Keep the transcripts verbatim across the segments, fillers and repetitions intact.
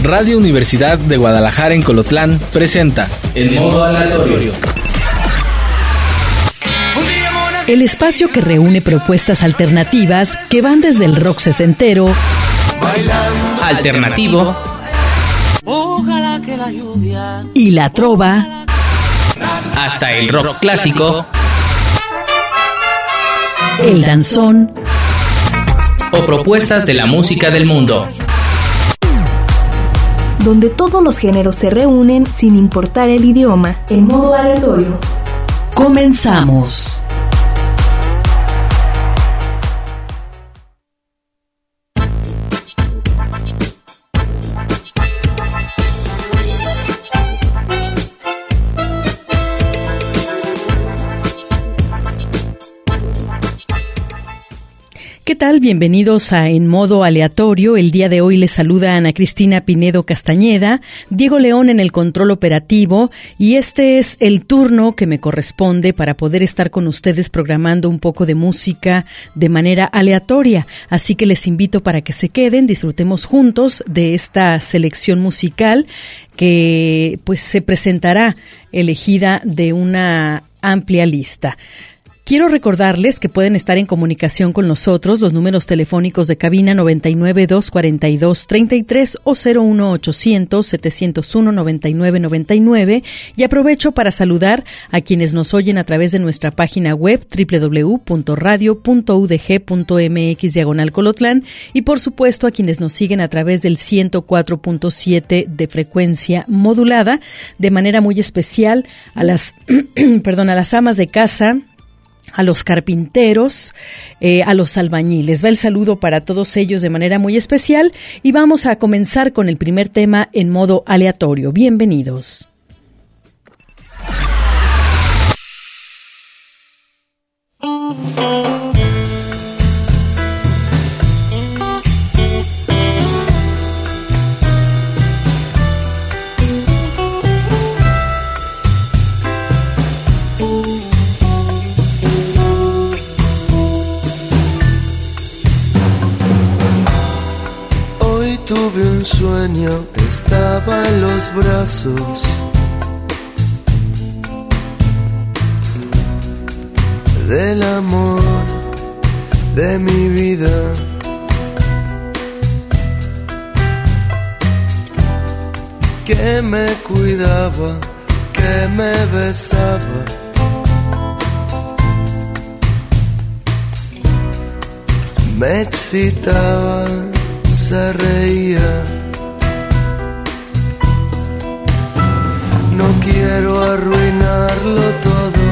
Radio Universidad de Guadalajara en Colotlán presenta En Modo Aleatorio. El espacio que reúne propuestas alternativas que van desde el rock sesentero, alternativo, y la trova, hasta el rock clásico, el danzón o propuestas de la música del mundo. Donde todos los géneros se reúnen sin importar el idioma, en modo aleatorio. Comenzamos. ¿Qué tal? Bienvenidos a En Modo Aleatorio. El día de hoy les saluda Ana Cristina Pinedo Castañeda, Diego León en el control operativo, y este es el turno que me corresponde para poder estar con ustedes programando un poco de música de manera aleatoria. Así que les invito para que se queden, disfrutemos juntos de esta selección musical que pues se presentará elegida de una amplia lista. Quiero recordarles que pueden estar en comunicación con nosotros, los números telefónicos de cabina noventa y nueve, dos cuarenta y dos, treinta y tres o cero uno ochocientos, setecientos uno, noventa y nueve noventa y nueve, y aprovecho para saludar a quienes nos oyen a través de nuestra página web doble u doble u doble u punto radio punto u d g punto m x diagonal Colotlán y por supuesto a quienes nos siguen a través del ciento cuatro punto siete de frecuencia modulada, de manera muy especial a las perdón, a las amas de casa, a los carpinteros, eh, a los albañiles. Va el saludo para todos ellos de manera muy especial y vamos a comenzar con el primer tema en modo aleatorio. Bienvenidos. Tuve un sueño, estaba en los brazos del amor de mi vida. Que me cuidaba, que me besaba, me excitaba, se reía. No quiero arruinarlo todo,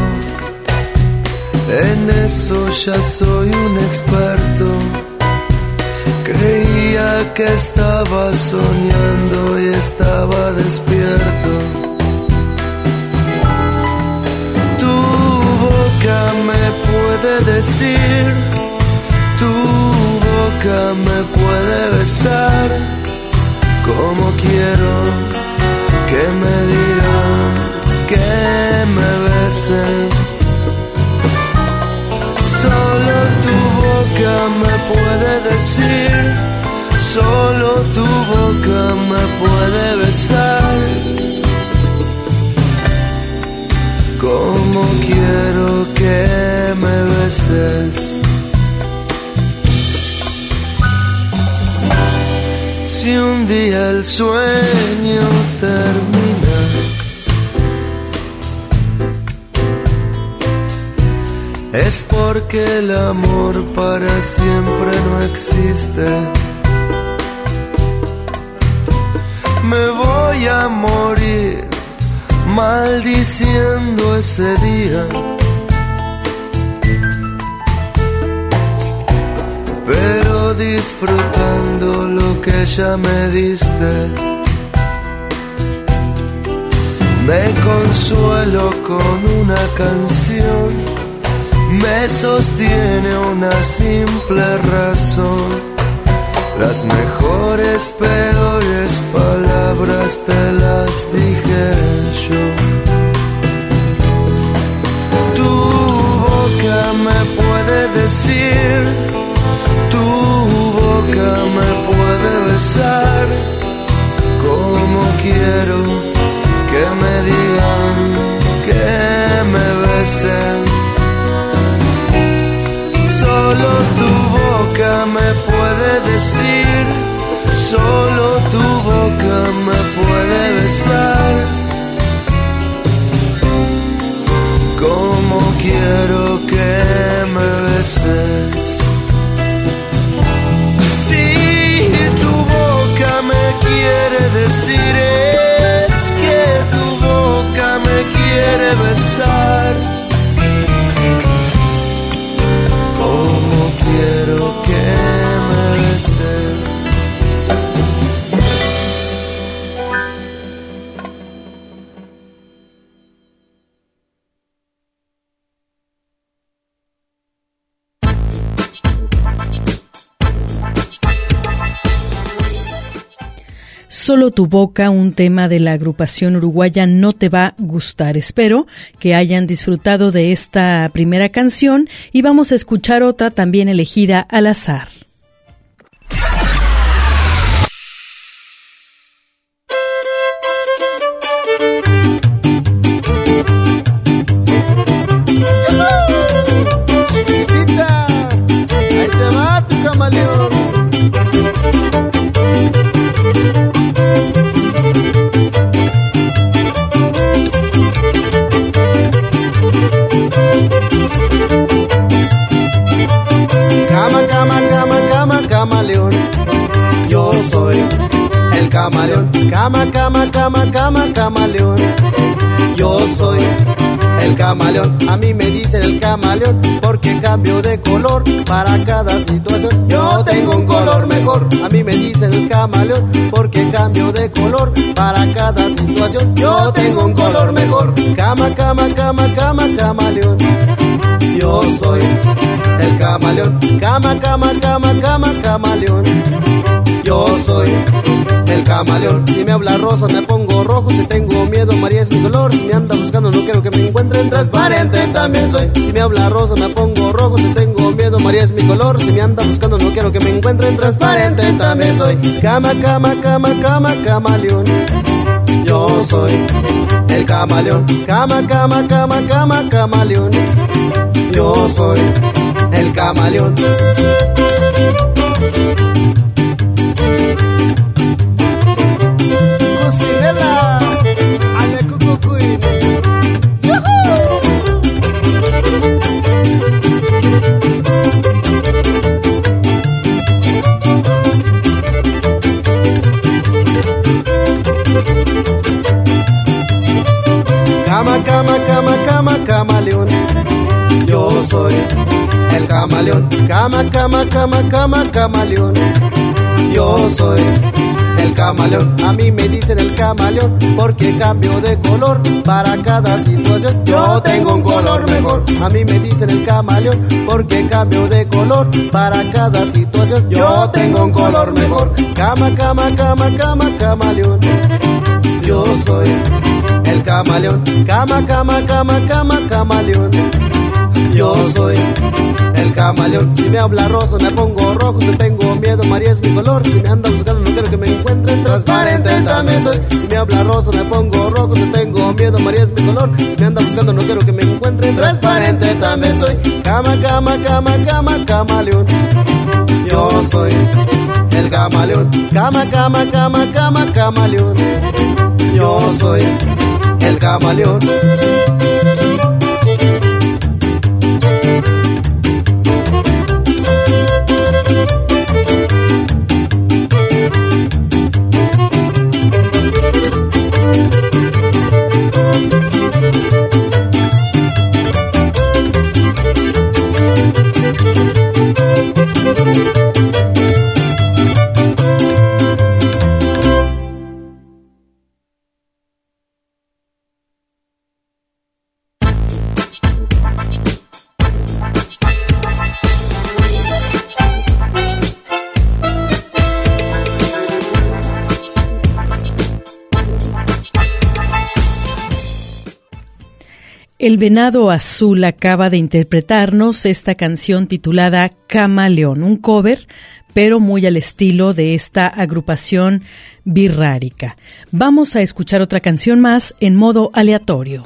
en eso ya soy un experto. Creía que estaba soñando y estaba despierto. Tu boca me puede decir, tu boca me puede besar, como quiero que me digan que me besen. Solo tu boca me puede decir, solo tu boca me puede besar, como quiero que me beses. Si un día el sueño termina, es porque el amor para siempre no existe. Me voy a morir maldiciendo ese día, pero disfrutando lo que ya me diste. Me consuelo con una canción, me sostiene una simple razón. Las mejores, peores palabras te las dije yo. Tu boca me puede decir, tu boca me puede besar, Como quiero que me digan, que me besen. Solo tu boca me puede decir, solo tu boca me puede besar. Como quiero que me beses. Si tu boca me quiere decir, es que tu boca me quiere besar. Como quiero que me beses. Solo tu boca, un tema de la agrupación uruguaya No Te Va a Gustar. Espero que hayan disfrutado de esta primera canción y vamos a escuchar otra también elegida al azar. Chiquitita, ahí te va tu camaleón. Cama, cama, cama, cama, camaleón. Yo soy el camaleón. Cama, cama, cama, cama, camaleón. Yo soy el camaleón. A mí me dicen el camaleón porque cambio de color para cada situación. Yo tengo un color mejor. A mí me dicen el camaleón porque cambio de color para cada situación. Yo tengo un color mejor. Cama, cama, cama, cama, camaleón. Yo soy el camaleón. Cama, cama, cama, cama, camaleón. Yo soy el camaleón. Si me habla rosa me pongo rojo. Si tengo miedo María es mi color. Si me anda buscando no quiero que me encuentren. Transparente también soy. Si me habla rosa me pongo rojo. Si tengo miedo María es mi color. Si me anda buscando no quiero que me encuentren. Transparente también soy. Cama, cama, cama, cama, camaleón. Yo soy el camaleón. Cama, cama, cama, cama, camaleón. Yo soy el camaleón. Cocinela, ale cucucuy. Cama, cama, cama, cama, camaleón. Yo soy el camaleón. Cama, cama, cama, cama, camaleón. Yo soy el camaleón. A mí me dicen el camaleón porque cambio de color para cada situación. Yo tengo un color mejor. A mí me dicen el camaleón porque cambio de color para cada situación. Yo tengo un color mejor. Cama, cama, cama, cama, camaleón. Yo soy el camaleón. Cama, cama, cama, cama, camaleón. Yo soy el camaleón. Si me habla rosa me pongo rojo. Si tengo miedo María es mi color. Si me anda buscando no quiero que me encuentren. Transparente también soy. Si me habla rosa me pongo rojo. Si tengo miedo María es mi color. Si me anda buscando no quiero que me encuentren. Transparente también soy. Cama, cama, cama, cama, camaleón. Yo soy el camaleón. Cama, cama, cama, cama, camaleón. Yo soy el camaleón. El Venado Azul acaba de interpretarnos esta canción titulada Camaleón, un cover pero muy al estilo de esta agrupación birrárica. Vamos a escuchar otra canción más en modo aleatorio.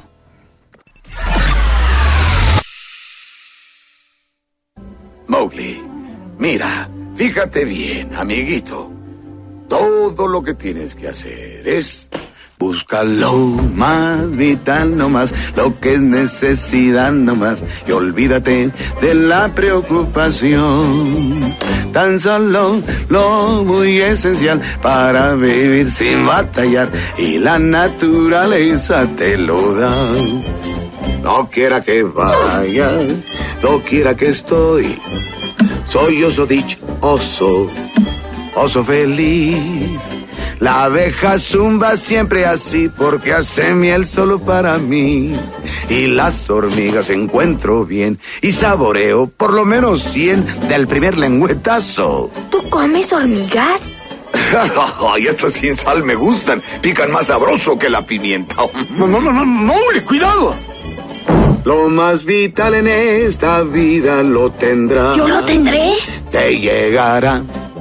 Mowgli, mira, fíjate bien, amiguito. Todo lo que tienes que hacer es buscar lo más vital nomás, lo que es necesidad nomás, y olvídate de la preocupación. Tan solo lo muy esencial para vivir sin batallar, y la naturaleza te lo da. No quiera que vaya, no quiera que estoy, soy oso dichoso, oso feliz. La abeja zumba siempre así porque hace miel solo para mí. Y las hormigas encuentro bien y saboreo por lo menos cien del primer lengüetazo. ¿Tú comes hormigas? Ay, estas sin sal me gustan, pican más sabroso que la pimienta. No, no, no, no, no, cuidado. Lo más vital en esta vida lo tendrás. ¿Yo lo tendré? Te llegará.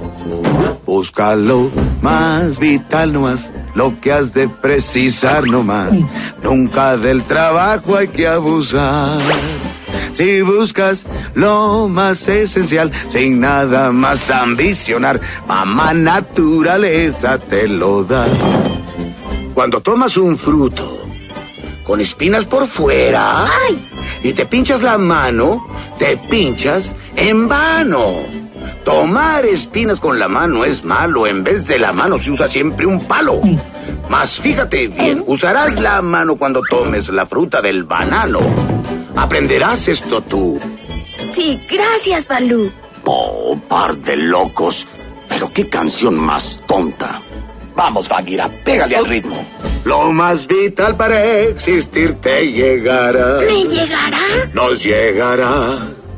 Búscalo más vital nomás, lo que has de precisar nomás. Nunca del trabajo hay que abusar. Si buscas lo más esencial, sin nada más ambicionar, mamá naturaleza te lo da. Cuando tomas un fruto con espinas por fuera, ¡ay!, y te pinchas la mano, te pinchas en vano. Tomar espinas con la mano es malo, en vez de la mano se usa siempre un palo. Mas fíjate bien, usarás la mano cuando tomes la fruta del banano. ¿Aprenderás esto tú? Sí, gracias, Balú. Oh, par de locos. Pero qué canción más tonta. Vamos, Bagheera, pégale al ritmo. Lo más vital para existir te llegará. ¿Me llegará? Nos llegará.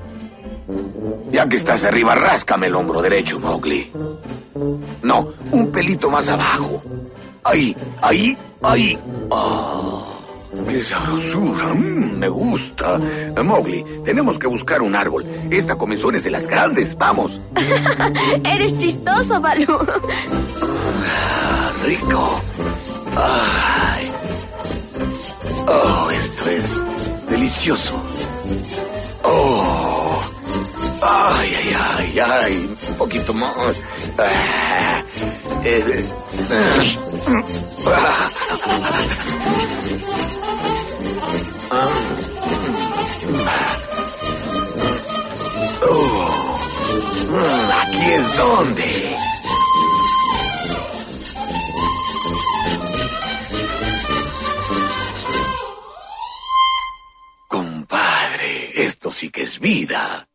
Ya que estás arriba, ráscame el hombro derecho, Mowgli. No, un pelito más abajo. Ahí, ahí, ahí. Oh, ¡qué sabrosura! Mm, me gusta. Mowgli, tenemos que buscar un árbol. Esta comezón es de las grandes. ¡Vamos! Eres chistoso, Balú. Ah, rico. Ay. Oh, esto es delicioso. Oh. Ay, ay, ay, ay. Un poquito más. Ah, eh, ah. Oh, aquí es donde. Compadre, esto sí que es vida.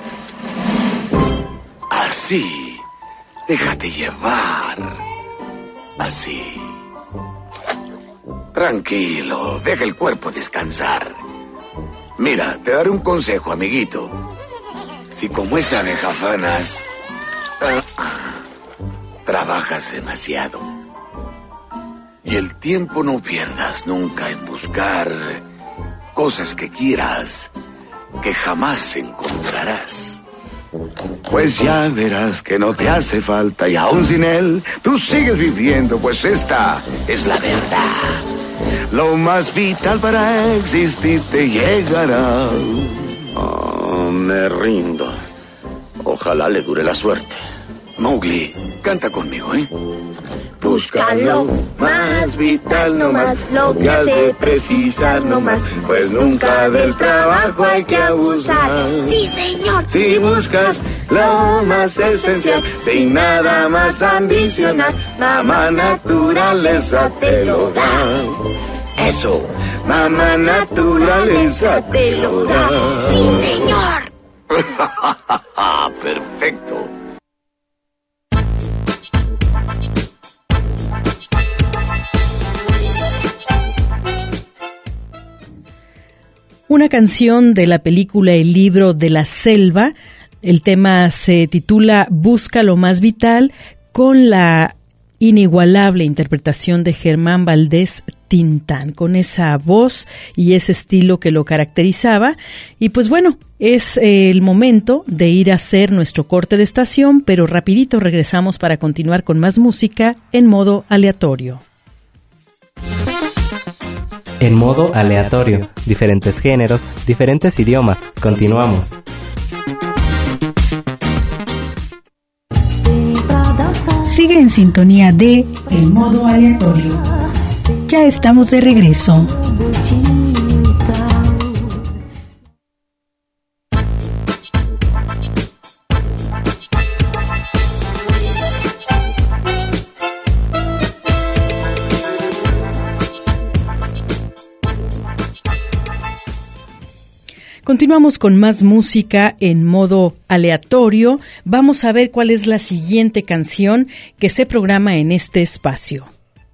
Así, déjate llevar. Así. Tranquilo, deja el cuerpo descansar. Mira, te daré un consejo, amiguito. Si como esa abeja fanas, ah, ah, trabajas demasiado. Y el tiempo no pierdas nunca en buscar cosas que quieras, que jamás encontrarás. Pues ya verás que no te hace falta y aún sin él, tú sigues viviendo, pues esta es la verdad. Lo más vital para existir te llegará. Oh, me rindo. Ojalá le dure la suerte. Mowgli, canta conmigo, ¿eh? Búscalo más vital nomás, lo que has de precisar nomás, pues nunca del trabajo hay que abusar. Sí, señor. Si buscas lo más esencial, sin nada más ambicionar, mamá naturaleza te lo da. Eso, mamá naturaleza te lo da. Sí, señor. Perfecto. Una canción de la película El libro de la selva. El tema se titula Busca lo más vital, con la inigualable interpretación de Germán Valdés Tintán, con esa voz y ese estilo que lo caracterizaba. Y pues bueno, es eh, el momento de ir a hacer nuestro corte de estación, pero rapidito regresamos para continuar con más música en modo aleatorio. En modo aleatorio, diferentes géneros, diferentes idiomas. Continuamos. Sigue en sintonía de El Modo Aleatorio. Ya estamos de regreso. Continuamos con más música en modo aleatorio. Vamos a ver cuál es la siguiente canción que se programa en este espacio.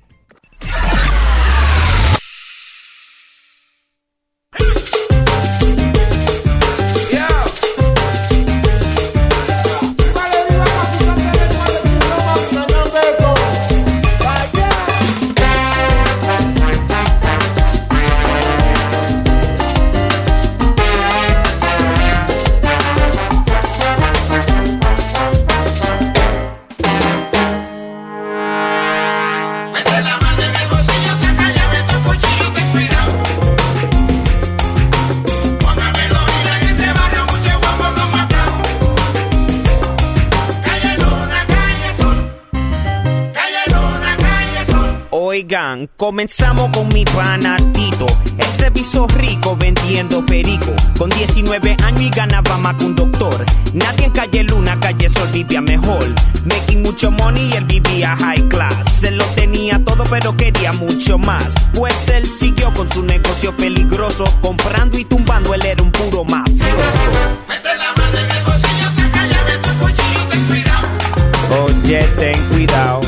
Oigan, comenzamos con mi pana Tito. Él se hizo rico vendiendo perico. Con diecinueve años y ganaba más que un doctor. Nadie en Calle Luna, Calle Sol vivía mejor. Making mucho money y él vivía high class. Él lo tenía todo pero quería mucho más. Pues él siguió con su negocio peligroso. Comprando y tumbando, él era un puro mafioso. Mete la mano en el bolsillo, saca llave, tu cuchillo, ten cuidado. Oye, ten cuidado.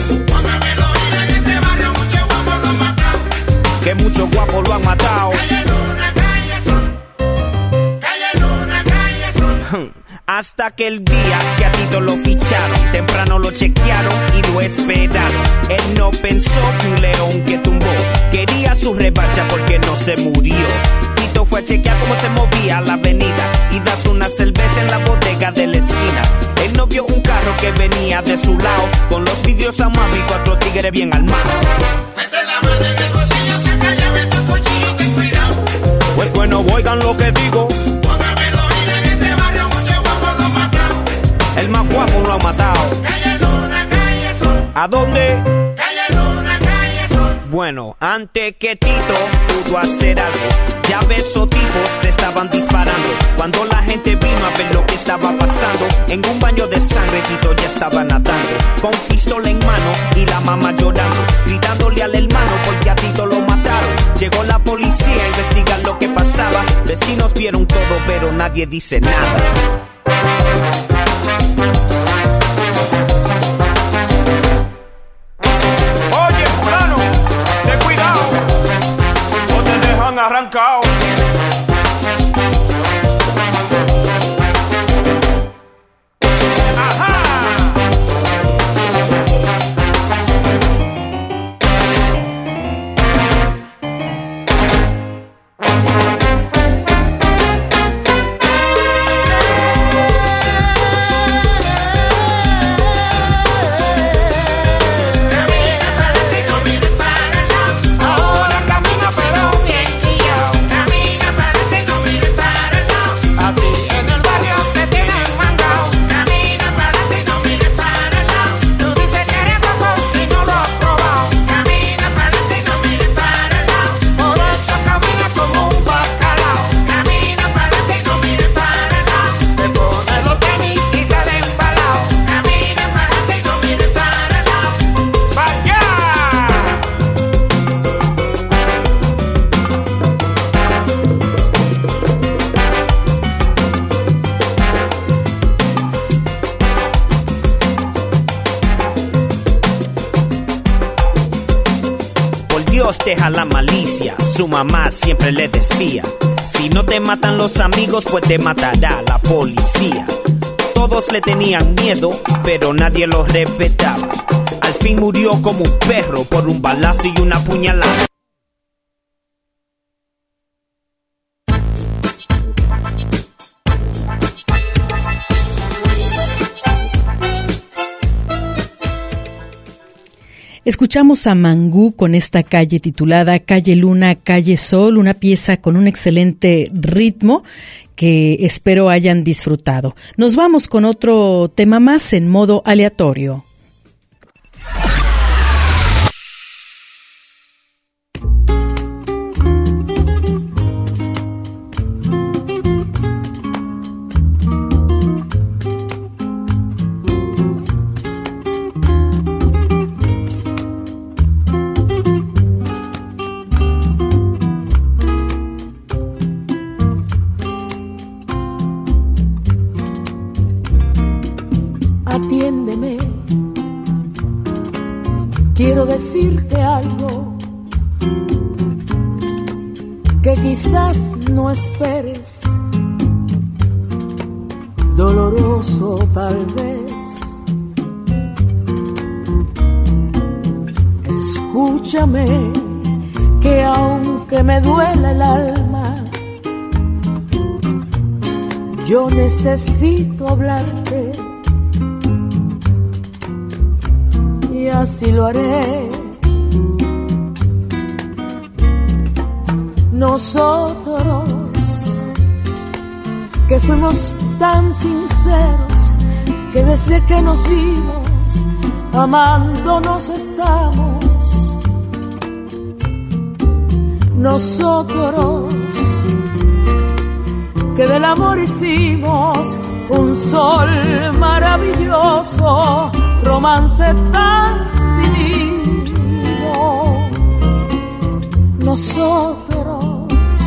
Que muchos guapos lo han matado. Calle Luna, calle Sol. Calle Luna, calle Sol. Hasta que el día que a Tito lo ficharon, temprano lo chequearon y lo esperaron. Él no pensó que un león que tumbó quería su revancha porque no se murió. Tito fue a chequear cómo se movía la avenida y das una cerveza en la bodega de la esquina. Él no vio un carro que venía de su lado, con los vidrios amados y cuatro tigres bien armados. Mete la mano en el bolsillo, saca llave, tu cuchillo, ten cuidado. Pues bueno, oigan lo que digo. Póngamelo oír, en este barrio muchos guapos lo han matado. El más guapo lo ha matado. Calle Luna, calle Sol. ¿A dónde? Calle Luna, calle Sol. Bueno, antes que Tito pudo hacer algo, ya ves, esos tipos se estaban disparando. Cuando la gente vino a ver lo que estaba pasando, en un baño de sangre Tito ya estaba nadando, con pistola en mano y la mamá llorando, gritándole al hermano porque a Tito lo mataron. Llegó la policía a investigar lo que pasaba. Vecinos vieron todo pero nadie dice nada. Oye, fulano, ten cuidado, o te dejan arrancado. Deja la malicia, su mamá siempre le decía: si no te matan los amigos, pues te matará la policía. Todos le tenían miedo, pero nadie lo respetaba. Al fin murió como un perro por un balazo y una puñalada. Escuchamos a Mangú con esta calle titulada Calle Luna, Calle Sol, una pieza con un excelente ritmo que espero hayan disfrutado. Nos vamos con otro tema más en modo aleatorio. Atiéndeme, quiero decirte algo que quizás no esperes, doloroso tal vez. Escúchame, que aunque me duela el alma, yo necesito hablarte. Y así lo haré. Nosotros que fuimos tan sinceros, que desde que nos vimos amándonos estamos. Nosotros que del amor hicimos un sol maravilloso, romance tan divino. Nosotros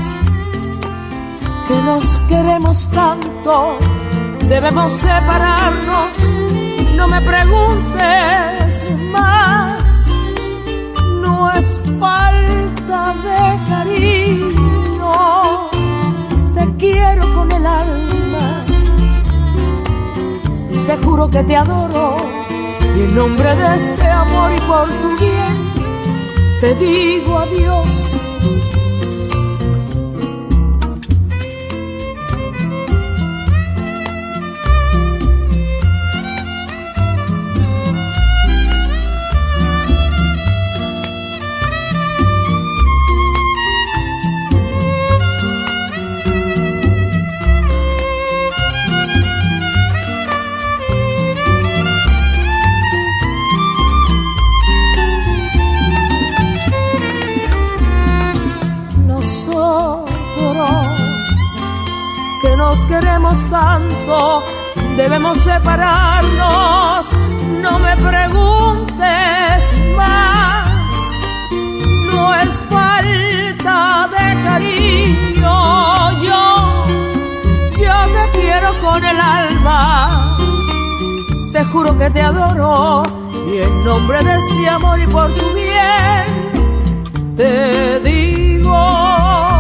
que nos queremos tanto, debemos separarnos. No me preguntes más, no es falta de cariño, te quiero con el alma, te juro que te adoro. Y en nombre de este amor y por tu bien, te digo adiós. Queremos tanto, debemos separarnos. No me preguntes más, no es falta de cariño. Yo, yo te quiero con el alma, te juro que te adoro. Y en nombre de este amor y por tu bien, te digo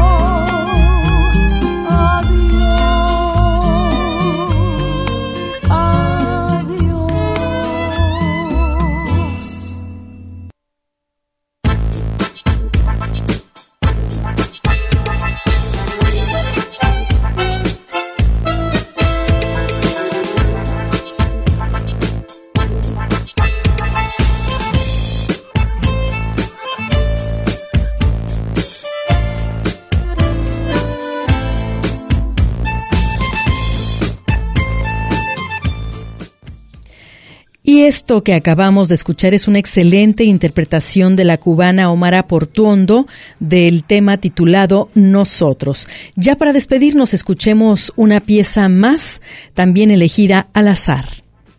Y esto que acabamos de escuchar es una excelente interpretación de la cubana Omara Portuondo del tema titulado Nosotros. Ya para despedirnos, escuchemos una pieza más, también elegida al azar.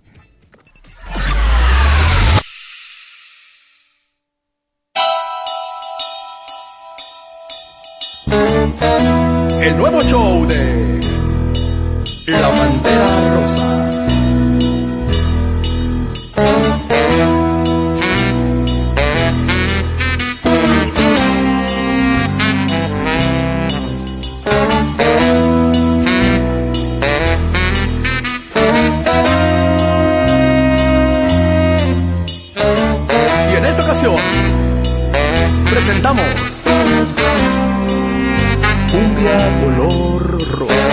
El nuevo show de La Pantera Rosa. esta ocasión presentamos Cumbia color rosa.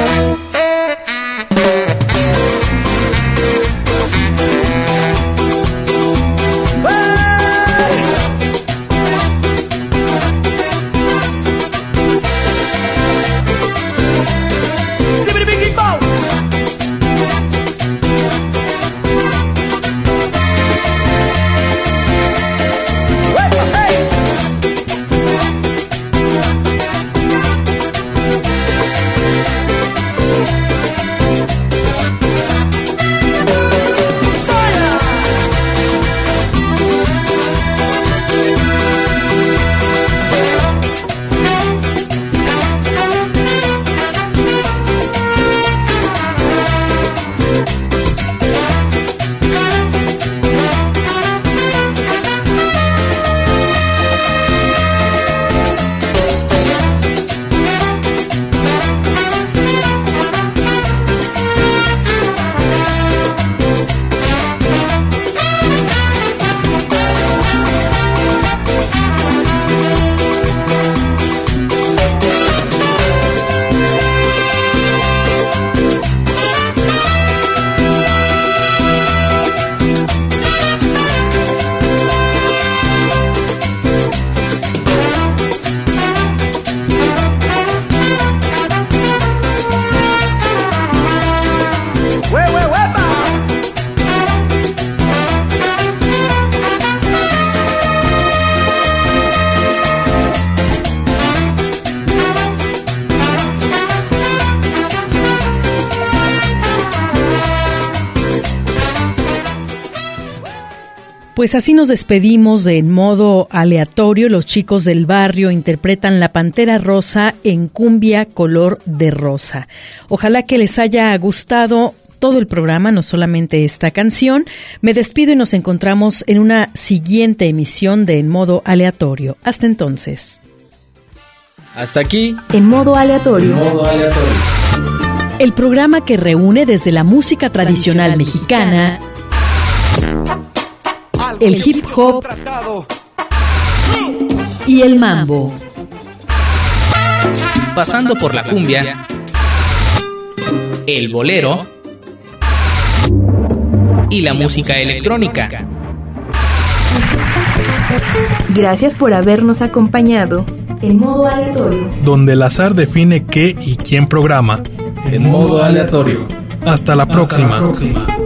Pues así nos despedimos de En Modo Aleatorio. Los chicos del barrio interpretan La Pantera Rosa en cumbia color de rosa. Ojalá que les haya gustado todo el programa, no solamente esta canción. Me despido y nos encontramos en una siguiente emisión de En Modo Aleatorio. Hasta entonces. Hasta aquí. En Modo Aleatorio. En Modo Aleatorio. El programa que reúne desde la música tradicional, tradicional mexicana, el hip hop y el mambo, pasando por la cumbia, el bolero y la música electrónica. Gracias por habernos acompañado en Modo Aleatorio, donde el azar define qué y quién programa. En Modo Aleatorio. Hasta la próxima. Hasta la próxima.